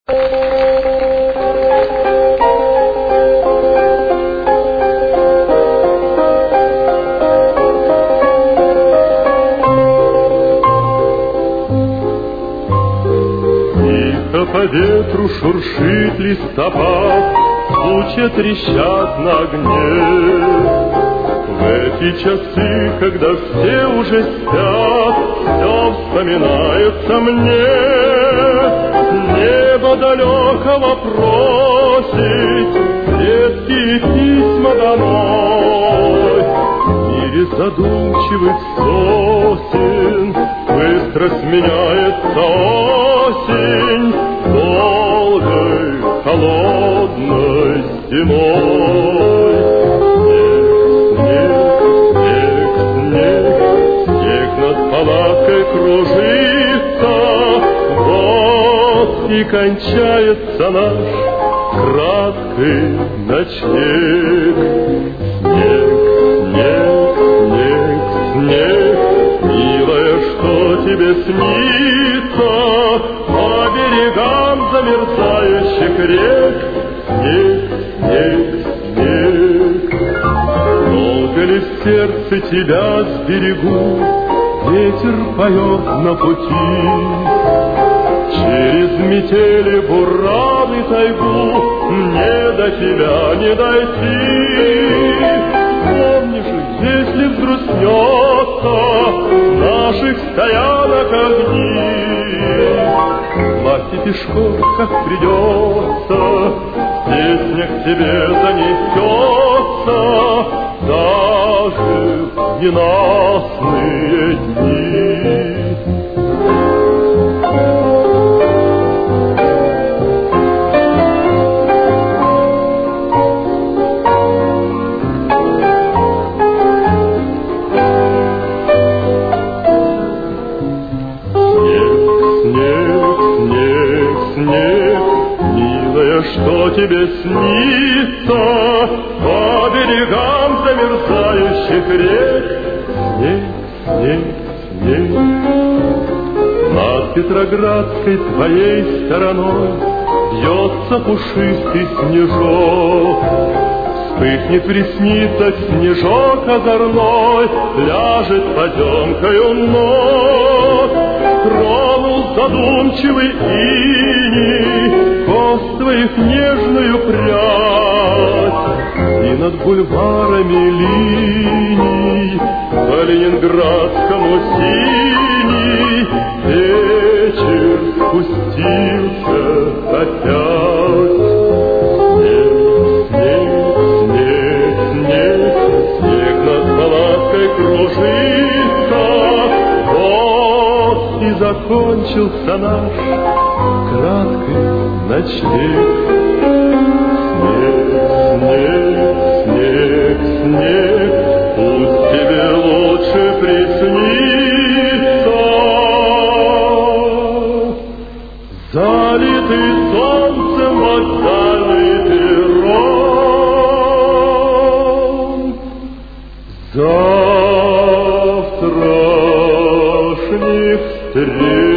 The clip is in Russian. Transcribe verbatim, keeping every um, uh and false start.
По ветру шуршит листопад, тучи трещат на огне. В эти часы, когда все уже спят, все вспоминается мне. Небо далекого просит редкие письма домой. В мире задумчивых сосен быстро сменяется осень долгой, холодной зимой. Снег, снег, снег, снег над палаткой кружится. Вот и кончается наш краткий ночлег. Снег, снег, снег, снег, милая, что тебе снится? По берегам замерзающих рек снег, снег, снег. Долго ли в сердце тебя сберегу? Ветер поет на пути. Через метели, бураны, тайгу мне до тебя не дойти. Помнишь, если взгрустнется с наших стоянок огни, платье пешком, как придется, в песнях тебе занесется даже в ненастные дни. Что тебе снится по берегам замерзающих рек? Снег, снег, снег. Над Петроградской твоей стороной бьется пушистый снежок. Вспыхнет в ресницах снежок озорной, ляжет поземкою ног. Тронул задумчивый иней кост твоих нежную прядь, и над бульварами линий по ленинградскому синий вечер спустился опять. Снег, снег, снег, снег, снег над палаткой кружится. Вот и закончился наш краткий ночлег. Снег, снег, снег, снег, пусть тебе лучше приснится. Залитый солнцем вокзальный перрон завтрашних встреч.